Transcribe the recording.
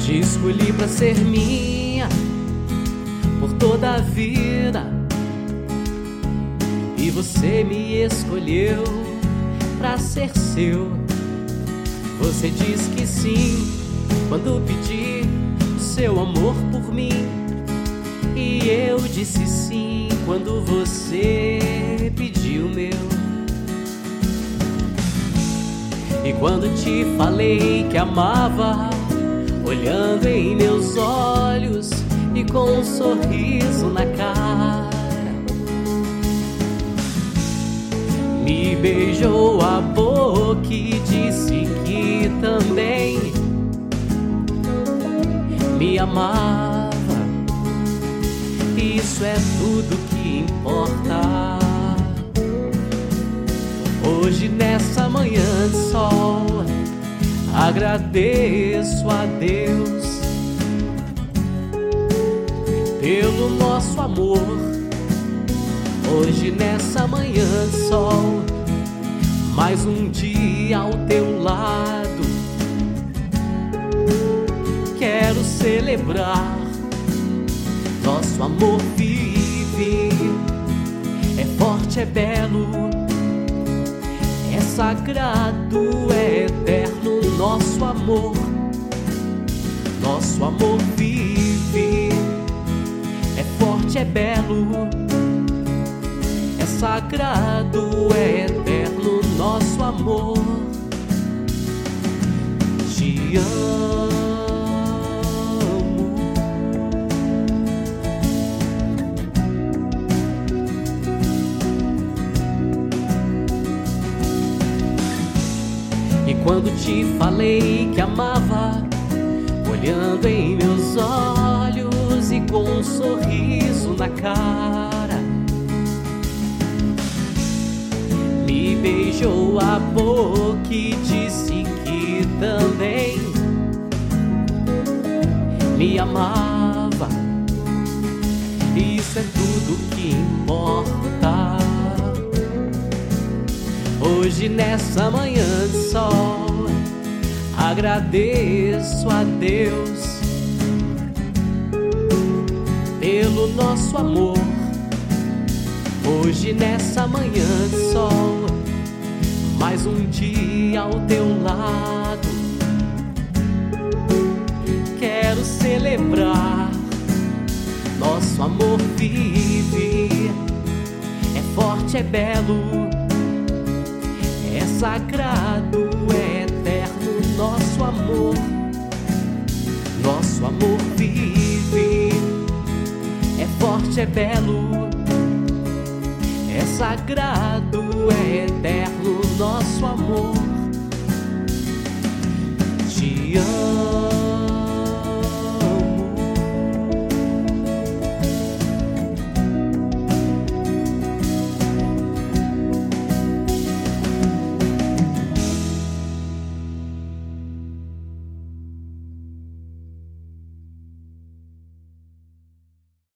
Te escolhi pra ser minha por toda a vida, e você me escolheu pra ser seu. Você diz que sim quando pedi o seu amor por mim, e eu disse sim quando você pediu o meu. E quando te falei que amava, olhando em meus olhos e com um sorriso na cara, me beijou a boca e disse que também me amava. Isso é tudo que importa. Hoje nessa manhã de sol, agradeço a Deus pelo nosso amor. Hoje nessa manhã de sol, mais um dia ao teu lado, quero celebrar. Nosso amor vive, é forte, é belo, é sagrado, é eterno. Nosso amor vive, é forte, é belo, é sagrado, é eterno. Nosso amor, te amo. E quando te falei que amava, olhando em meus olhos e com um sorriso na cara, me beijou a boca e disse que também me amava. Isso é tudo que importa. Hoje nessa manhã de sol, agradeço a Deus pelo nosso amor. Hoje nessa manhã de sol, mais um dia ao teu lado, quero celebrar. Nosso amor vive, é forte, é belo, é sagrado, é eterno. Nosso amor vive, é forte, é belo, é sagrado, é eterno. Nosso amor, te amo.